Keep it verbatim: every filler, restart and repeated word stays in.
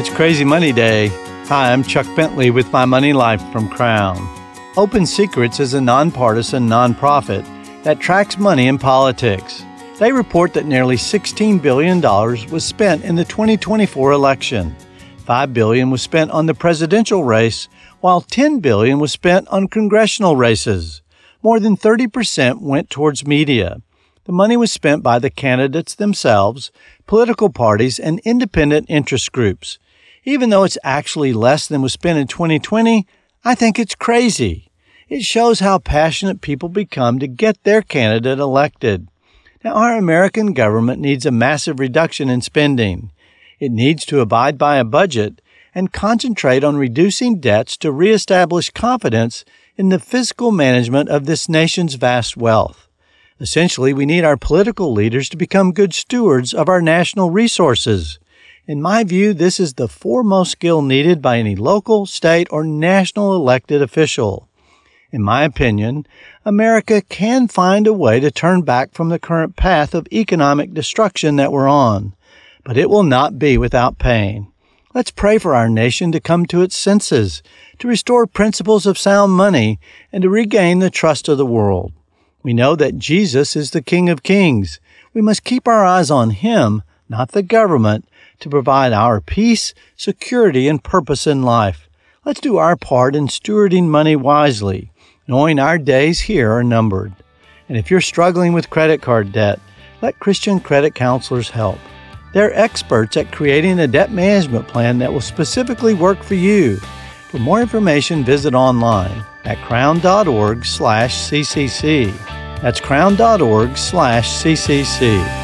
It's Crazy Money Day. Hi, I'm Chuck Bentley with My Money Life from Crown. Open Secrets is a nonpartisan nonprofit that tracks money in politics. They report that nearly sixteen billion dollars was spent in the twenty twenty-four election. five billion dollars was spent on the presidential race, while ten billion dollars was spent on congressional races. More than thirty percent went towards media. The money was spent by the candidates themselves, political parties, and independent interest groups. Even though it's actually less than was spent in twenty twenty, I think it's crazy. It shows how passionate people become to get their candidate elected. Now, our American government needs a massive reduction in spending. It needs to abide by a budget and concentrate on reducing debts to reestablish confidence in the fiscal management of this nation's vast wealth. Essentially, we need our political leaders to become good stewards of our national resources. In my view, this is the foremost skill needed by any local, state, or national elected official. In my opinion, America can find a way to turn back from the current path of economic destruction that we're on, but it will not be without pain. Let's pray for our nation to come to its senses, to restore principles of sound money, and to regain the trust of the world. We know that Jesus is the King of Kings. We must keep our eyes on Him, not the government, to provide our peace, security, and purpose in life. Let's do our part in stewarding money wisely, knowing our days here are numbered. And if you're struggling with credit card debt, let Christian credit counselors help. They're experts at creating a debt management plan that will specifically work for you. For more information, visit online at crown.org slash ccc. That's crown.org slash ccc.